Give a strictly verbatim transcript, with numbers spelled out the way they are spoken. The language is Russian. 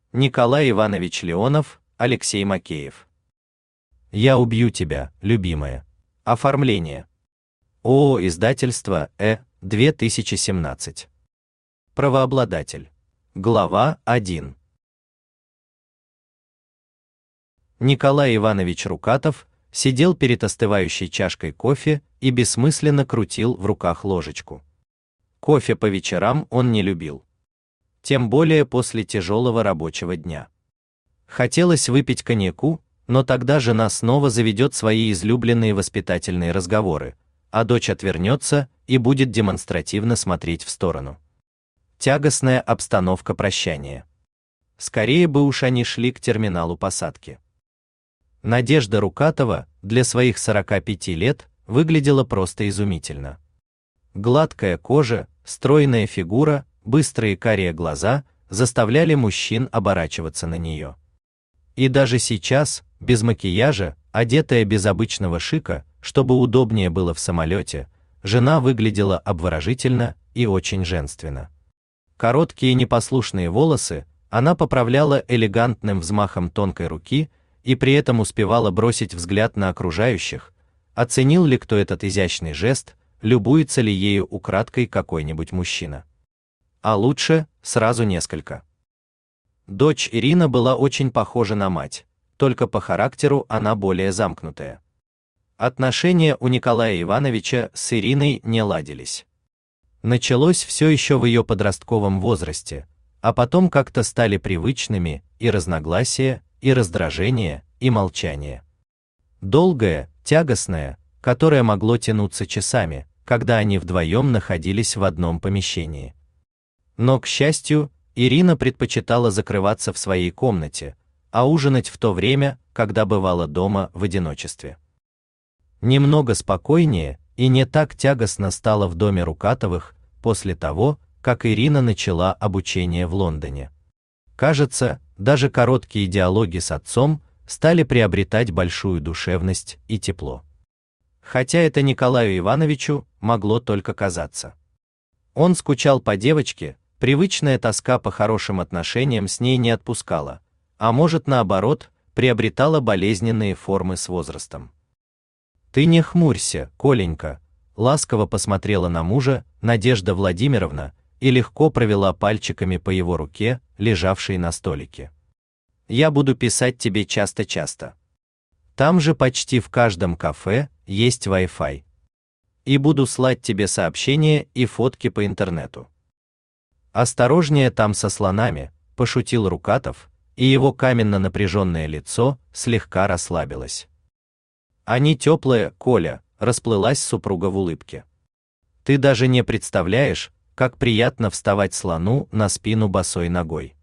Николай Иванович Леонов, Алексей Макеев. Я убью тебя, любимая. Оформление. ООО «Издательство Э», две тысячи семнадцать. Правообладатель. Глава один. Николай Иванович Рукатов сидел перед остывающей чашкой кофе и бессмысленно крутил в руках ложечку. Кофе по вечерам он не любил. Тем более после тяжелого рабочего дня. Хотелось выпить коньяку, но тогда жена снова заведет свои излюбленные воспитательные разговоры, а дочь отвернется и будет демонстративно смотреть в сторону. Тягостная обстановка прощания. Скорее бы уж они шли к терминалу посадки. Надежда Рукатова для своих сорока пяти лет выглядела просто изумительно. Гладкая кожа, стройная фигура, быстрые карие глаза заставляли мужчин оборачиваться на нее. И даже сейчас, без макияжа, одетая без обычного шика, чтобы удобнее было в самолете, жена выглядела обворожительно и очень женственно. Короткие непослушные волосы она поправляла элегантным взмахом тонкой руки и при этом успевала бросить взгляд на окружающих, оценил ли кто этот изящный жест, любуется ли ею украдкой какой-нибудь мужчина. А лучше сразу несколько. Дочь Ирина была очень похожа на мать, только по характеру она более замкнутая. Отношения у Николая Ивановича с Ириной не ладились. Началось все еще в ее подростковом возрасте, а потом как-то стали привычными и разногласия, и раздражение, и молчание. Долгое, тягостное, которое могло тянуться часами, когда они вдвоем находились в одном помещении. Но, к счастью, Ирина предпочитала закрываться в своей комнате, а ужинать в то время, когда бывала дома в одиночестве. Немного спокойнее и не так тягостно стало в доме Рукатовых после того, как Ирина начала обучение в Лондоне. Кажется, даже короткие диалоги с отцом стали приобретать большую душевность и тепло. Хотя это Николаю Ивановичу могло только казаться. Он скучал по девочке, привычная тоска по хорошим отношениям с ней не отпускала, а может, наоборот, приобретала болезненные формы с возрастом. «Ты не хмурься, Коленька», — ласково посмотрела на мужа Надежда Владимировна и легко провела пальчиками по его руке, лежавшей на столике. «Я буду писать тебе часто-часто. Там же почти в каждом кафе есть Wi-Fi. И буду слать тебе сообщения и фотки по интернету. Осторожнее там со слонами», — пошутил Рукатов, и его каменно-напряженное лицо слегка расслабилось. «Они теплые, Коля», — расплылась супруга в улыбке. «Ты даже не представляешь, как приятно вставать слону на спину босой ногой».